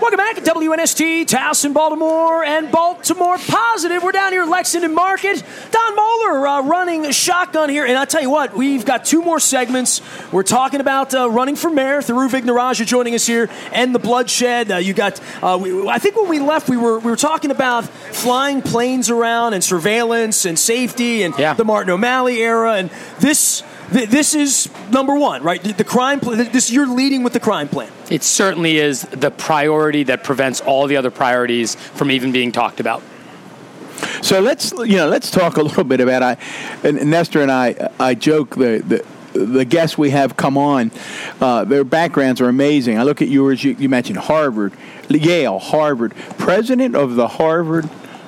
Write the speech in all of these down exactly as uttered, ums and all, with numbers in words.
Welcome back to W N S T, Towson, Baltimore, and Baltimore Positive. We're down here at Lexington Market. Don Moeller uh, running a shotgun here. And I'll tell you what, we've got two more segments. We're talking about uh, running for mayor. Thiru Vignarajah joining us here, and the bloodshed. Uh, you got, uh, we, I think when we left, we were we were talking about flying planes around and surveillance and safety and yeah. the Martin O'Malley era. And this... This is number one, right? The crime plan. This you're leading with the crime plan. It certainly is the priority that prevents all the other priorities from even being talked about. So let's you know let's talk a little bit about I, and Nestor and I. I joke the the. The guests we have come on, uh, their backgrounds are amazing. I look at yours. You, you mentioned Harvard, Yale, Harvard, president of the Harvard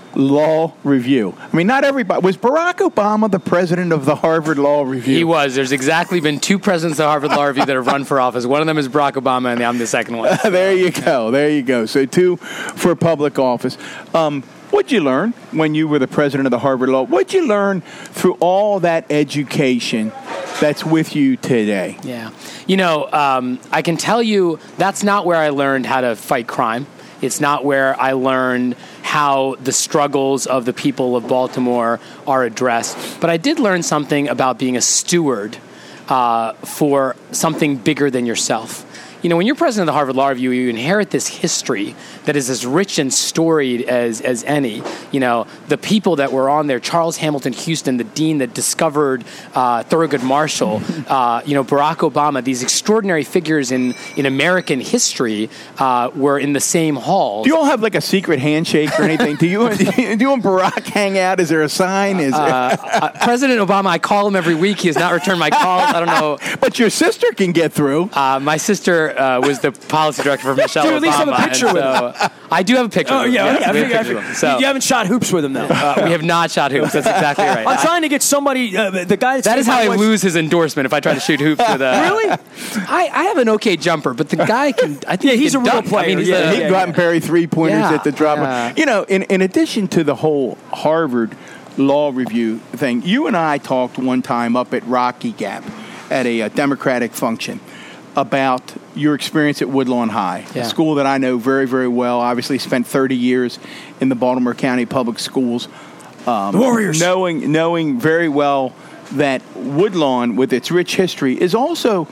Law Review. I mean, not everybody. Was Barack Obama the president of the Harvard Law Review? He was. There's exactly been two presidents of the Harvard Law Review that have run for office. One of them is Barack Obama, and I'm the second one. Uh, there you go. There you go. So two for public office. Um, what'd you learn when you were the president of the Harvard Law? What'd you learn through all that education that's with you today? Yeah. You know, um, I can tell you that's not where I learned how to fight crime. It's not where I learned how the struggles of the people of Baltimore are addressed. But I did learn something about being a steward uh, for something bigger than yourself. You know, when you're president of the Harvard Law Review, you inherit this history that is as rich and storied as as any. You know, the people that were on there, Charles Hamilton Houston, the dean that discovered uh, Thurgood Marshall, uh, you know, Barack Obama, these extraordinary figures in, in American history uh, were in the same hall. Do you all have like a secret handshake or anything? do you do you and Barack hang out? Is there a sign? Is uh, uh, President Obama, I call him every week. He has not returned my calls. I don't know. But your sister can get through. Uh, my sister uh, was the policy director for Michelle Dude, Obama. at least have a picture so with him. I do have a picture. Oh, with yeah. him. yeah, we I have figure, pictures with him. So, you haven't shot hoops with him, though. uh, we have not shot hoops. That's exactly right. I'm trying to get somebody, uh, the guy that's That is how I wife- lose his endorsement if I try to shoot hoops with a... Really? I, I have an okay jumper, but the guy can... I think Yeah, he he's can a real dunk. player. I mean, he's Yeah, a, He'd yeah, go out yeah. and bury three-pointers Yeah, at the drop yeah. of... You know, in, in addition to the whole Harvard Law Review thing, you and I talked one time up at Rocky Gap at a, a Democratic function about your experience at Woodlawn High, Yeah. a school that I know very, very well. Obviously spent thirty years in the Baltimore County Public Schools. Um, The Warriors. Knowing, knowing very well that Woodlawn, with its rich history, is also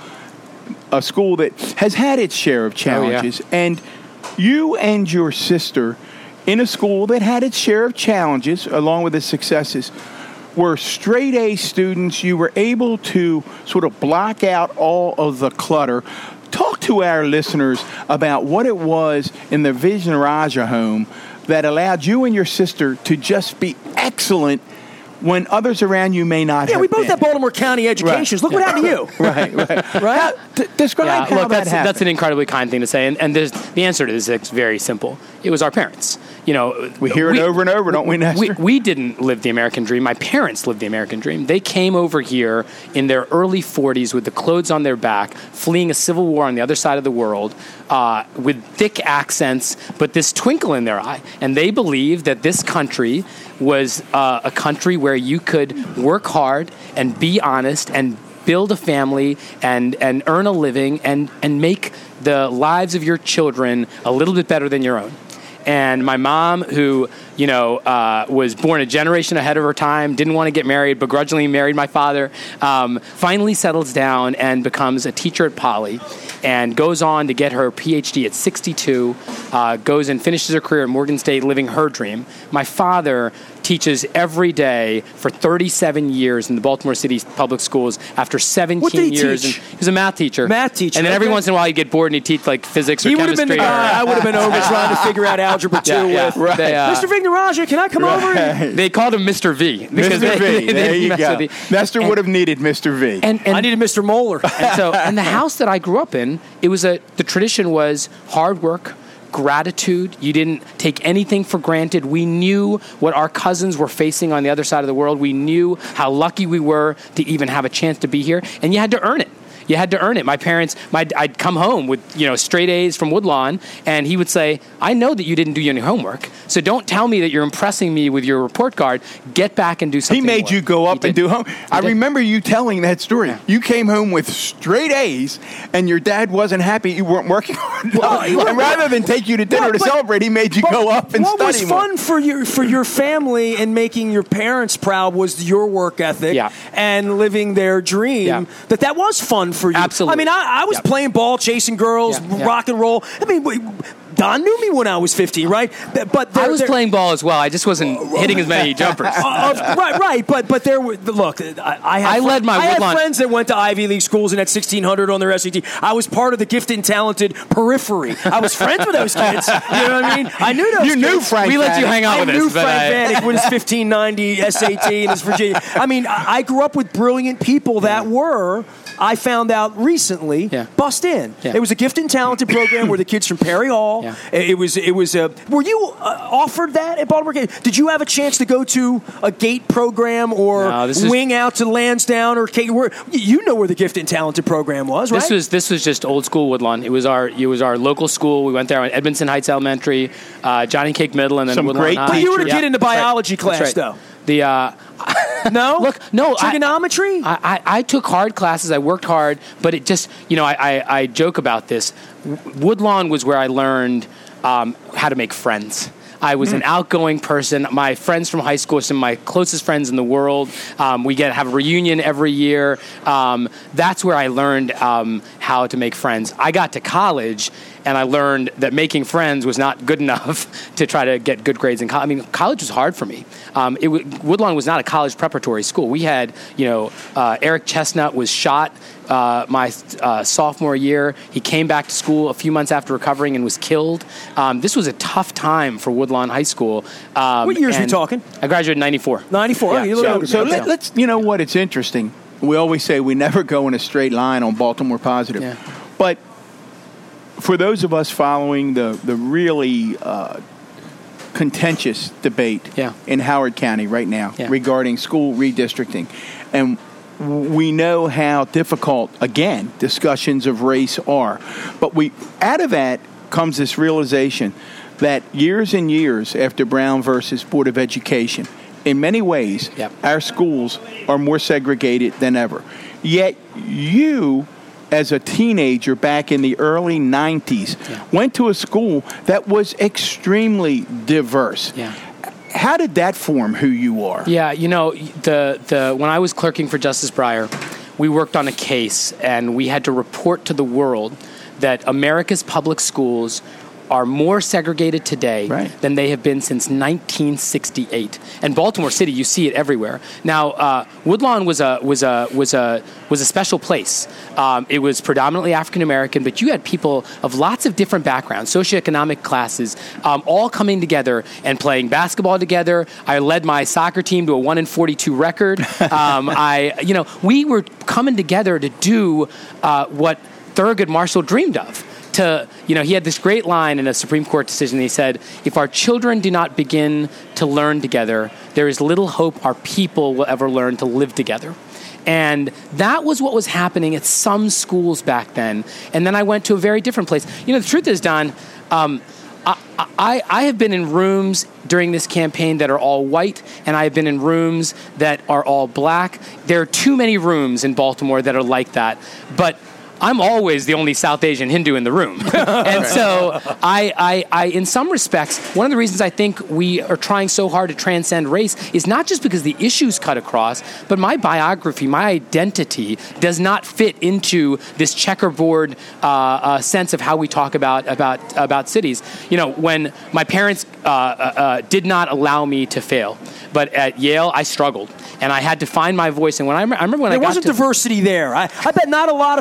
a school that has had its share of challenges. Oh, yeah. And you and your sister, in a school that had its share of challenges, along with its successes, were straight A students. You were able to sort of block out all of the clutter. Talk to our listeners about what it was in the Vignarajah home that allowed you and your sister to just be excellent when others around you may not Yeah, have we both been. have Baltimore County educations. Right. Look what happened to you. Right, right. Right? How, d- describe Yeah, how look, that that's, happened. that's an incredibly kind thing to say. And, and there's, the answer to this is very simple. It was our parents. You know, We hear it over and over, don't we, Nestor? We, we didn't live the American dream. My parents lived the American dream. They came over here in their early forties with the clothes on their back, fleeing a civil war on the other side of the world, uh, with thick accents, but this twinkle in their eye. And they believed that this country was uh, a country where you could work hard and be honest and build a family and, and earn a living and, and make the lives of your children a little bit better than your own. And my mom, who, you know, uh, was born a generation ahead of her time, didn't want to get married, begrudgingly married my father, um, finally settles down and becomes a teacher at Poly and goes on to get her P H D at sixty-two, uh, goes and finishes her career at Morgan State living her dream. My father teaches every day for thirty-seven years in the Baltimore City public schools after seventeen What did he years. teach? And he was a math teacher. Math teacher, And then every okay. once in a while he'd get bored and he'd teach like physics or He would have chemistry. been. Uh, or, I would have been over trying to figure out algebra two Yeah, yeah. with. Right. They, uh, Mister Vignarajah, can I come over? And, They called him Mister V. because Mister they- V. they didn't There you mess go. with the- Nestor and- would have needed Mister V. And, and I needed Mister Moeller. and so, and the house that I grew up in, it was a the tradition was hard work, gratitude. You didn't take anything for granted. We knew what our cousins were facing on the other side of the world. We knew how lucky we were to even have a chance to be here, and you had to earn it. You had to earn it. My parents, my, I'd come home with, you know, straight A's from Woodlawn, and he would say, I know that you didn't do any homework, so don't tell me that you're impressing me with your report card. Get back and do something He made more. you go up and do home. I did. remember you telling that story. Yeah. You came home with straight A's, and your dad wasn't happy you weren't working hard. Well, and rather than take you to dinner Well, to but- celebrate, he made you But go up and what study was more. fun for your for your family and making your parents proud was your work ethic Yeah. and living their dream. Yeah. That that was fun for you. Absolutely. I mean, I, I was Yeah. playing ball, chasing girls, Yeah. Yeah. rock and roll. I mean, wait, Don knew me when I was fifteen, right? But, but I there- was there- playing ball as well. I just wasn't hitting as many jumpers. Uh, right, right, but but there were look. I, I, had I led my I had Woodlawn- friends that went to Ivy League schools and had sixteen hundred on their S A T. I was part of the gifted and talented periphery. I was friends with those kids. You know what I mean? I knew those. You kids. knew Frank. We let you Vanek. hang out I with knew us, but Frank I- Vanek with his fifteen ninety S A T and his Virginia. I mean, I, I grew up with brilliant people that were. I found out recently, Yeah. bust in. Yeah. It was a gifted and talented program where the kids from Perry Hall. Yeah. It, it was. It was. A, were you uh, offered that at Baltimore? Did you have a chance to go to a GATE program or No, this is- wing out to Lansdowne or K? Where, you know where the gifted and talented program was, right? This was this was just old school Woodlawn. It was our it was our local school. We went there on Edmondson Heights Elementary, uh, Johnny Cake Middle, and then Some Woodlawn great High. But you were the teachers. kid in the that's right. biology That's class, right. though. The uh, No, look, no, I- trigonometry. I, I, I took hard classes. I worked hard, but it just, you know, I, I, I joke about this. W- Woodlawn was where I learned um, how to make friends. I was an outgoing person. My friends from high school are some of my closest friends in the world. Um, we get have a reunion every year. Um, that's where I learned um, how to make friends. I got to college, and I learned that making friends was not good enough to try to get good grades in college. I mean, college was hard for me. Um, it w- Woodlawn was not a college preparatory school. We had, you know, uh, Eric Chestnut was shot uh, my uh, sophomore year. He came back to school a few months after recovering and was killed. Um, this was a tough time for Woodlawn High School. Um, What years we and talking? I graduated in ninety-four. ninety-four. Yeah. Oh, you're a little So, younger so than me. let, let's, you know what, it's interesting. We always say we never go in a straight line on Baltimore Positive. Yeah. But for those of us following the, the really uh, contentious debate Yeah. in Howard County right now Yeah. regarding school redistricting, and we know how difficult, again, discussions of race are. But we out of that comes this realization that years and years after Brown versus Board of Education, in many ways, Yep. our schools are more segregated than ever. Yet you, as a teenager back in the early nineties, Yeah. went to a school that was extremely diverse. Yeah. How did that form who you are? Yeah, you know, the the when I was clerking for Justice Breyer, we worked on a case, and we had to report to the world that America's public schools are more segregated today Right. than they have been since nineteen sixty-eight. And Baltimore City, you see it everywhere. Now, uh, Woodlawn was a was a was a was a special place. Um, it was predominantly African American, but you had people of lots of different backgrounds, socioeconomic classes, um, all coming together and playing basketball together. I led my soccer team to a one in forty-two record. Um, I, you know, we were coming together to do uh, what Thurgood Marshall dreamed of. To, you know, he had this great line in a Supreme Court decision. He said, if our children do not begin to learn together, there is little hope our people will ever learn to live together. And that was what was happening at some schools back then. And then I went to a very different place. You know, the truth is, Don, um, I, I, I have been in rooms during this campaign that are all white, and I have been in rooms that are all black. There are too many rooms in Baltimore that are like that. But I'm always the only South Asian Hindu in the room. And so I, I, I, in some respects, one of the reasons I think we are trying so hard to transcend race is not just because the issues cut across, but my biography, my identity does not fit into this checkerboard uh, uh, sense of how we talk about, about, about cities. You know, when my parents uh, uh, did not allow me to fail, but at Yale, I struggled. And I had to find my voice. And when I, I remember when there I got wasn't to... diversity there. I, I bet not a lot of folks went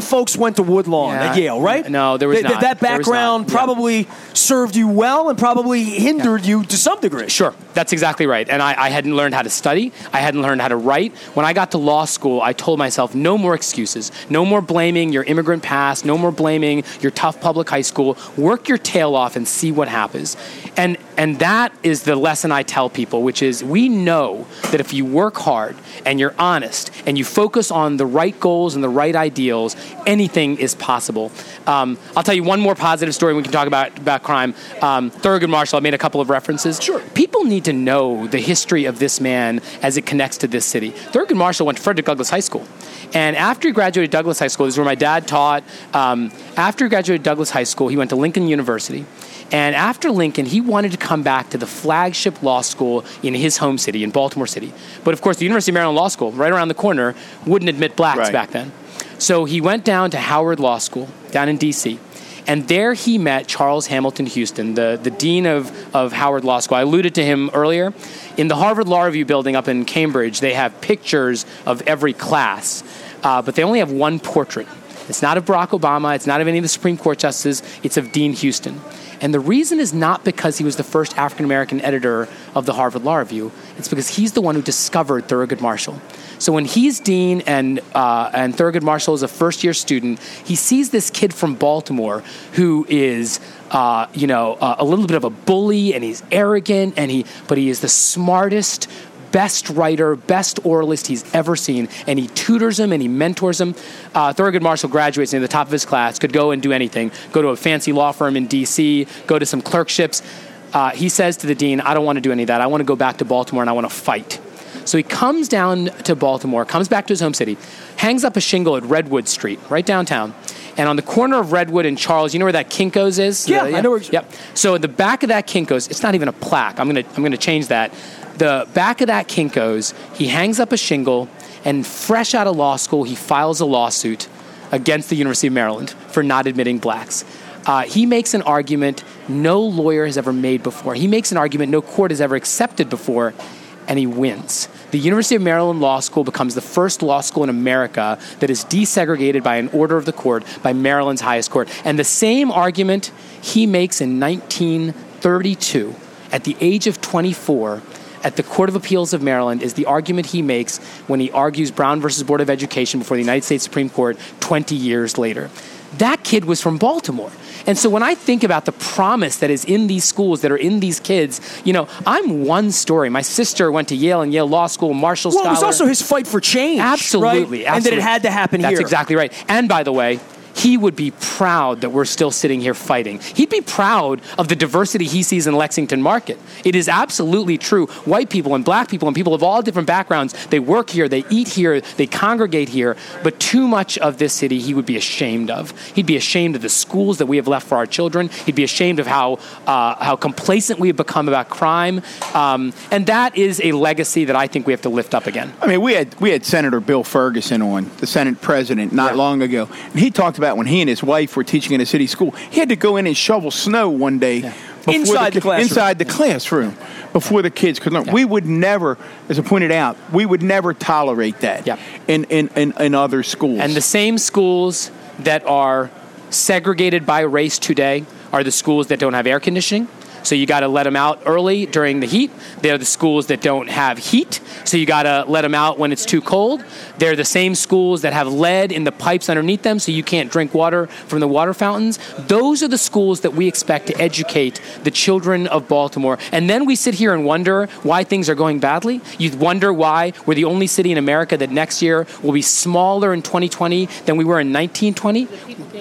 went to Woodlawn Yeah. at Yale, right? No, there was Th- th- not. That There was background not. Yeah. probably served you well and probably hindered you to some degree. Sure, that's exactly right. And I, I hadn't learned how to study. I hadn't learned how to write. When I got to law school, I told myself, no more excuses. No more blaming your immigrant past. No more blaming your tough public high school. Work your tail off and see what happens. And and that is the lesson I tell people, which is we know that if you work hard and you're honest and you focus on the right goals and the right ideals, anything is possible. Um, I'll tell you one more positive story. We can talk about, about crime. Um, Thurgood Marshall, I made a couple of references. Sure. People need to know the history of this man as it connects to this city. Thurgood Marshall went to Frederick Douglass High School. And after he graduated Douglass High School, this is where my dad taught. Um, after he graduated Douglass High School, he went to Lincoln University. And after Lincoln, he wanted to come back to the flagship law school in his home city, in Baltimore City. But of course, the University of Maryland Law School, right around the corner, wouldn't admit blacks Right. back then. So he went down to Howard Law School, down in D C, and there he met Charles Hamilton Houston, the, the dean of, of Howard Law School. I alluded to him earlier. In the Harvard Law Review building up in Cambridge, they have pictures of every class, uh, but they only have one portrait. It's not of Barack Obama. It's not of any of the Supreme Court justices. It's of Dean Houston. And the reason is not because he was the first African-American editor of the Harvard Law Review. It's because he's the one who discovered Thurgood Marshall. So when he's dean and uh, and Thurgood Marshall is a first-year student, he sees this kid from Baltimore who is, uh, you know, uh, a little bit of a bully, and he's arrogant, and he but he is the smartest, best writer, best oralist he's ever seen, and he tutors him and he mentors him. Uh, Thurgood Marshall graduates near the top of his class, could go and do anything, go to a fancy law firm in D C, go to some clerkships. Uh, he says to the dean, I don't want to do any of that. I want to go back to Baltimore and I want to fight. So he comes down to Baltimore, comes back to his home city, hangs up a shingle at Redwood Street, right downtown. And on the corner of Redwood and Charles, you know where that Kinko's is? Yeah, Uh, I know where. Yep. So at the back of that Kinko's, it's not even a plaque. I'm gonna I'm gonna change that. The back of that Kinko's, he hangs up a shingle, and fresh out of law school, he files a lawsuit against the University of Maryland for not admitting blacks. Uh, he makes an argument no lawyer has ever made before. He makes an argument no court has ever accepted before, and he wins. The University of Maryland Law School becomes the first law school in America that is desegregated by an order of the court by Maryland's highest court. And the same argument he makes in nineteen thirty-two, at the age of twenty-four, at the Court of Appeals of Maryland, is the argument he makes when he argues Brown versus Board of Education before the United States Supreme Court twenty years later. That kid was from Baltimore. And so when I think about the promise that is in these schools, that are in these kids, you know, I'm one story. My sister went to Yale and Yale Law School, Marshall Well, Scholar. it was also his fight for change. Absolutely, right? absolutely. And that it had to happen That's here. That's exactly right. And by the way, he would be proud that we're still sitting here fighting. He'd be proud of the diversity he sees in Lexington Market. It is absolutely true. White people and black people and people of all different backgrounds, they work here, they eat here, they congregate here. But too much of this city he would be ashamed of. He'd be ashamed of the schools that we have left for our children. He'd be ashamed of how uh, how complacent we have become about crime. Um, and that is a legacy that I think we have to lift up again. I mean, we had we had Senator Bill Ferguson on, the Senate president, not Yeah. long ago, and he talked about when he and his wife were teaching in a city school, he had to go in and shovel snow one day Yeah. before Inside the classroom. inside the classroom before the kids could learn. Yeah. We would never, as I pointed out, we would never tolerate that Yeah. in, in, in, in other schools. And the same schools that are segregated by race today are the schools that don't have air conditioning. So you got to let them out early during the heat. They're the schools that don't have heat. So you got to let them out when it's too cold. They're the same schools that have lead in the pipes underneath them, so you can't drink water from the water fountains. Those are the schools that we expect to educate the children of Baltimore. And then we sit here and wonder why things are going badly. You wonder why we're the only city in America that next year will be smaller in twenty twenty than we were in nineteen twenty.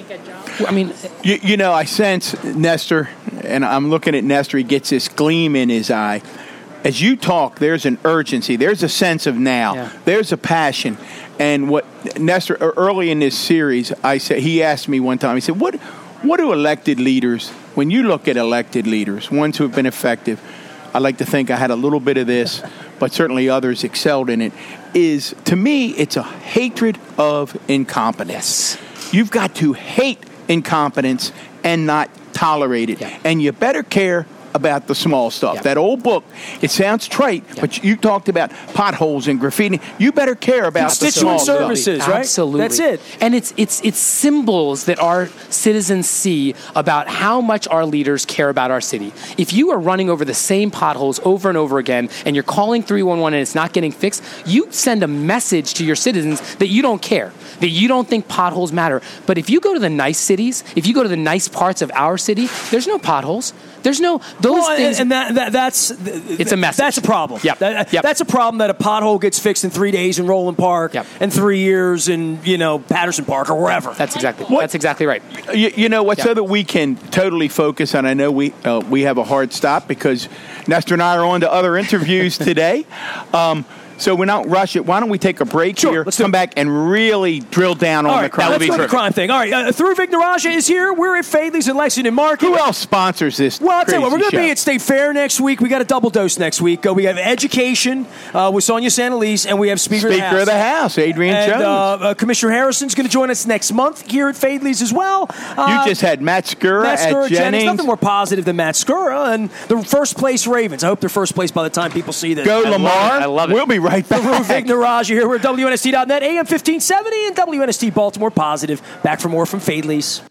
I mean, You, you know, I sense Nestor, and I'm looking at Nestor, he gets this gleam in his eye. As you talk, there's an urgency. There's a sense of now. Yeah. There's a passion. And what Nestor, early in this series, I said, he asked me one time, he said, what, what do elected leaders, when you look at elected leaders, ones who have been effective, I like to think I had a little bit of this, but certainly others excelled in it, is, to me, it's a hatred of incompetence. Yes. You've got to hate incompetence and not tolerate it. Yeah. And you better care about the small stuff. Yep. That old book, it sounds trite, Yep. but you talked about potholes and graffiti. You better care about the small Constituent stuff. services, right? Absolutely. That's it. And it's it's it's symbols that our citizens see about how much our leaders care about our city. If you are running over the same potholes over and over again and you're calling three one one and it's not getting fixed, you send a message to your citizens that you don't care, that you don't think potholes matter. But if you go to the nice cities, if you go to the nice parts of our city, there's no potholes. There's no those Well, things. and that, that that's It's a message. That's a problem. Yep. That, Yep. That's a problem that a pothole gets fixed in three days in Roland Park, Yep. and three years in you know Patterson Park or wherever. That's exactly What- that's exactly right. You, you know what? Yeah. So that we can totally focus, and I know we uh, we have a hard stop because Nestor and I are on to other interviews today. Um, so we're not rushing. Why don't we take a break Sure, here, let's do come it. back, and really drill down All on right, the crime? now let's be go to the terrific. crime thing. All right, uh, Through Vic Naraja is here. We're at Fadley's in Lexington Market. Who else sponsors this? Well, I'll tell you what, we're going crazy to be show? at State Fair next week. We got a double dose next week. Uh, we have education uh, with Sonia Santalese, and we have Speaker, of the Speaker House. of the House, Adrian And Jones. uh, uh, Commissioner Harrison's going to join us next month here at Fadley's as well. Uh, you just had Matt Skura Matt at Skura, Jennings. Jennings. Nothing more positive than Matt Skura and the first place Ravens. I hope they're first place by the time people see this. Go I love Lamar. it. I love it. We'll be right back. Through Vic Naraja here. We're at W N S T dot net, A M fifteen seventy, and W N S T Baltimore Positive. Back for more from Fadley's.